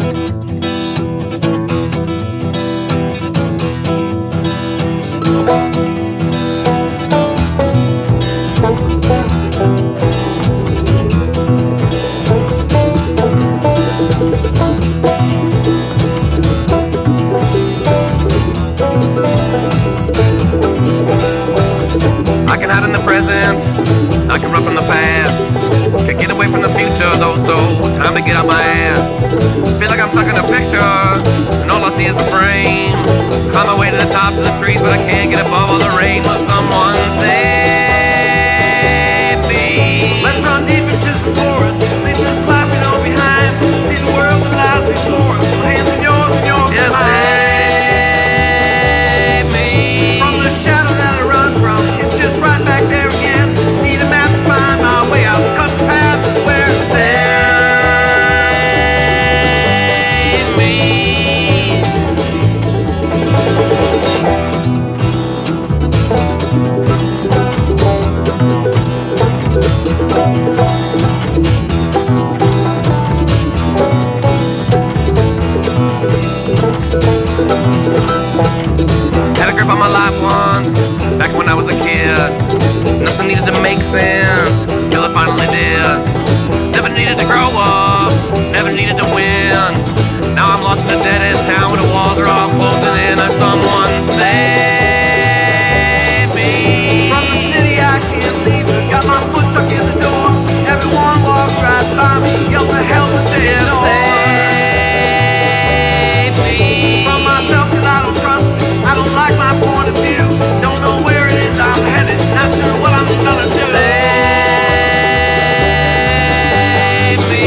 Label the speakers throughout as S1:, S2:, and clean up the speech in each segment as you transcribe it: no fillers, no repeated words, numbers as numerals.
S1: I can hide in the present, I can run from the past, can get away from the future though, so time to get out my ass. Feel like I'm stuck in a picture, and all I see is the frame. Climb my way to the tops of the trees, but I can't get above all the rain. Will someone save me?
S2: Let's run deep into the forest, leave this life we know behind. See the world that lies before us, my hands in yours and yours in mine.
S1: Save me
S2: from the shadow that I run from, it's just right back there again. Need a map to find my way out, cut the path is where to
S1: save me. Had a grip on my life once, back when I was a kid. Nothing needed to make sense, till it finally did. Never needed to grow up, never needed to win. Now I'm lost in a dead-end town where the walls are all closing in. And someone save me.
S2: from the city I can't leave it. Got my foot stuck in the door. Everyone walks right by me, yells the hell that they know.
S1: Save me
S2: From myself 'cause I don't trust me. I don't like my point of view. Don't know where it is I'm headed. Not sure what I'm gonna do.
S1: Save me.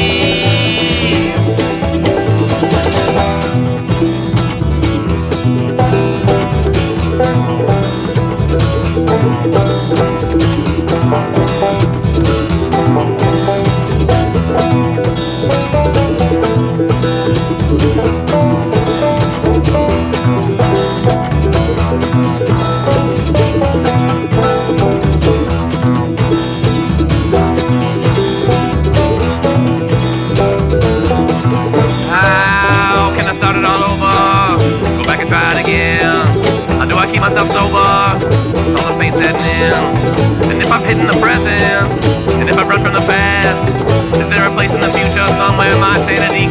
S1: How can I start it all over? Go back and try it again. How do I keep myself sober? All the pain setting in. And if I've hidden the present, and if I run from the past, is there a place in the future somewhere my sanity